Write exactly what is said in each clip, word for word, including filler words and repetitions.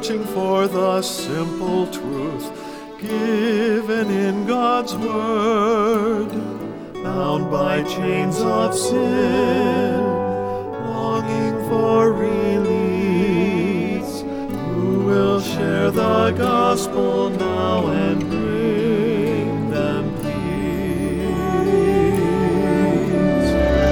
searching for the simple truth given in God's Word, bound by chains of sin, longing for release. Who will share the gospel now and bring them peace?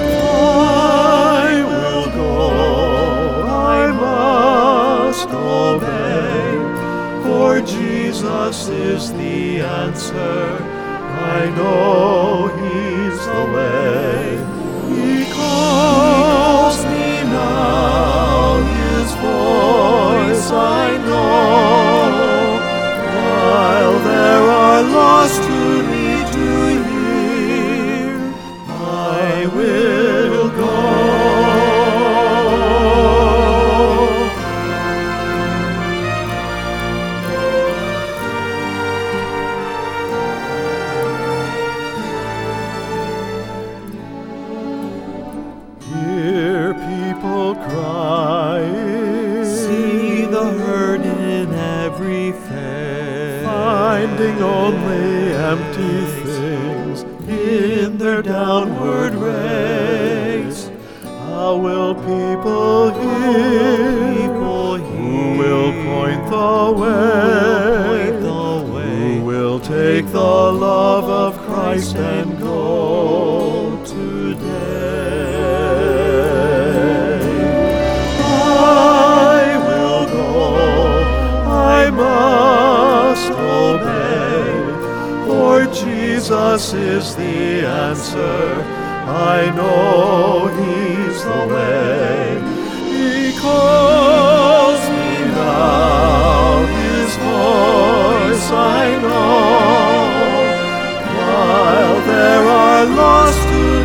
I will go, I must obey, for Jesus is the answer. I know He's the way. He calls me now, His voice I know. While there are lost who need to hear, I will go. Hear people crying, See the hurt in every face, finding only empty things in their downward race. How will people hear? People Who will point the way? point the way. Who will take the love of Christ and go today? I will go, I must obey, for Jesus is the answer. I know He's the way. He calls me now, His voice I know. While there are lost who